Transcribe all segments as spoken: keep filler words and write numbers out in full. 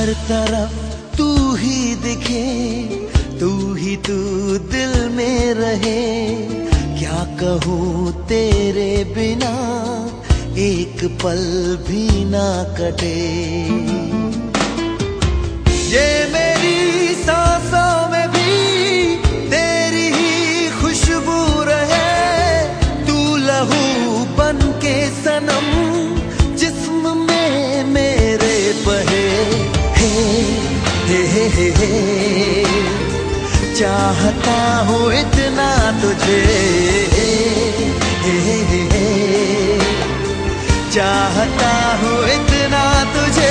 हर तरफ तू ही दिखे, तू ही तू दिल में रहे। क्या कहूँ तेरे बिना एक पल भी ना कटे। ये मेरी सांसों में भी तेरी ही खुशबू रहे। तू लहू बन के सनम जिस्म में मेरे बहे। हे हे हे हे हे चाहता हूँ इतना तुझे। हे हे हे हे चाहता हूँ इतना तुझे।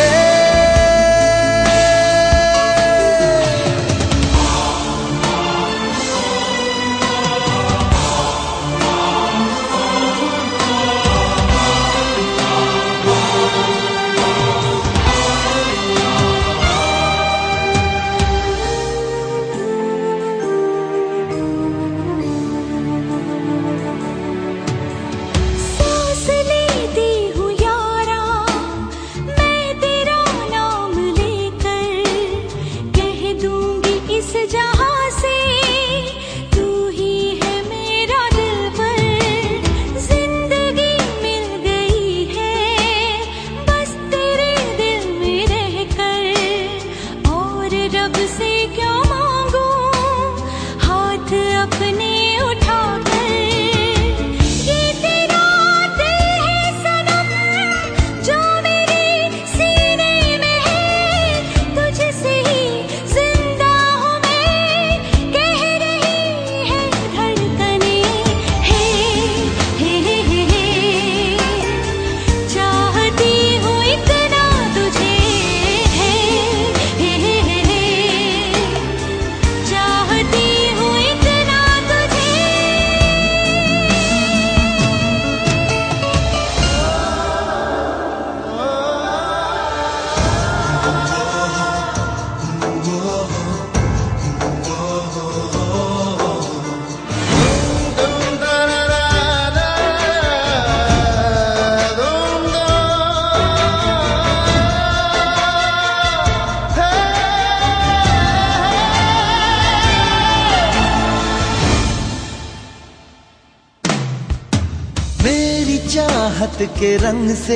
चाहत के रंग से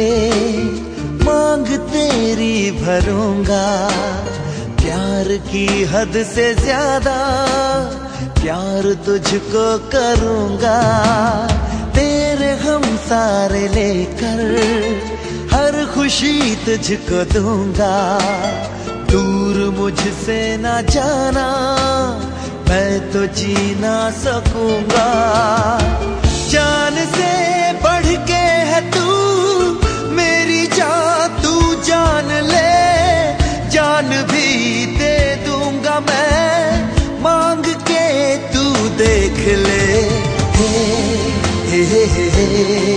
मांग तेरी भरूंगा। प्यार की हद से ज्यादा प्यार तुझको करूंगा। तेरे हम सारे लेकर हर खुशी तुझको दूंगा। दूर मुझसे ना जाना मैं तो जी ना सकूंगा। जान से बढ़ के है तू मेरी जान, तू जान ले। जान भी दे दूंगा मैं मांग के तू देख ले। हे हे हे हे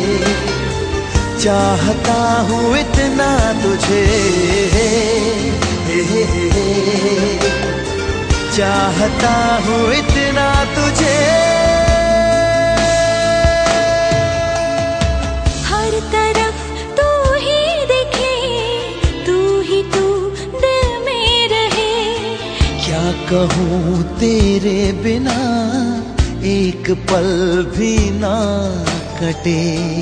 चाहता हूँ इतना तुझे। हे हे हे हे चाहता हूँ इतना तुझे। कहूँ तेरे बिना एक पल भी ना कटे।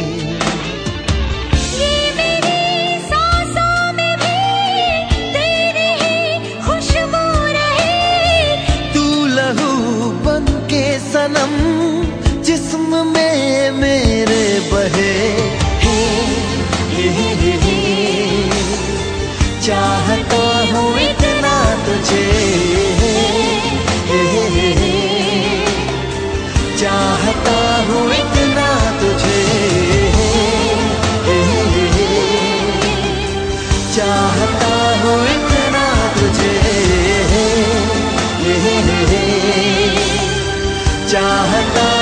ये मेरी सांसों में भी तेरी ही खुशबू रहे। तू लहू बन के सनम जिस्म में मेरे बहे। हे हे हे हे चाहता हूँ इतना तुझे। चाहता हूँ इतना तुझे। चाहता हूँ इतना तुझे। चाहता